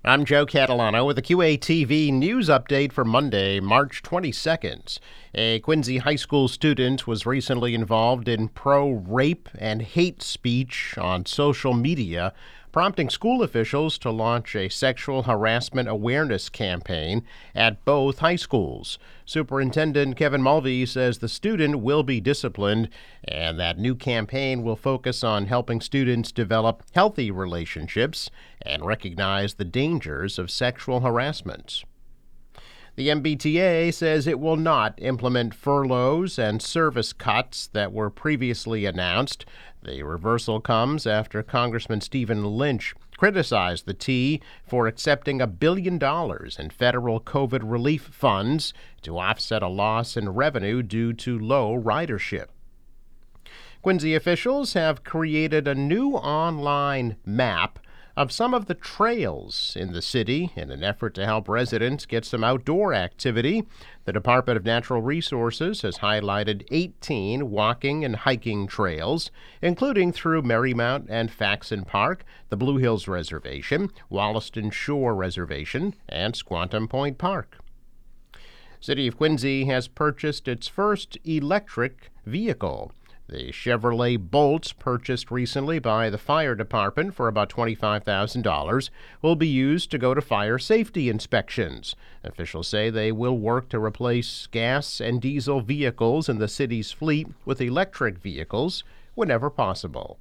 I'm Joe Catalano with a QATV news update for Monday, March 22nd. A Quincy High School student was recently involved in pro-rape and hate speech on social media, prompting school officials to launch a sexual harassment awareness campaign at both high schools. Superintendent Kevin Mulvey says the student will be disciplined, and that new campaign will focus on helping students develop healthy relationships and recognize the dangers of sexual harassment. The MBTA says it will not implement furloughs and service cuts that were previously announced. The reversal comes after Congressman Stephen Lynch criticized the T for accepting $1 billion in federal COVID relief funds to offset a loss in revenue due to low ridership. Quincy officials have created a new online map of some of the trails in the city in an effort to help residents get some outdoor activity. The Department of Natural Resources has highlighted 18 walking and hiking trails, including through Marymount and Faxon Park, the Blue Hills Reservation, Wollaston Shore Reservation, and Squantum Point Park. City of Quincy has purchased its first electric vehicle. The Chevrolet Bolt, purchased recently by the fire department for about $25,000, will be used to go to fire safety inspections. Officials say they will work to replace gas and diesel vehicles in the city's fleet with electric vehicles whenever possible.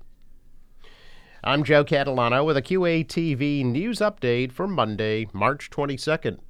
I'm Joe Catalano with a QATV news update for Monday, March 22nd.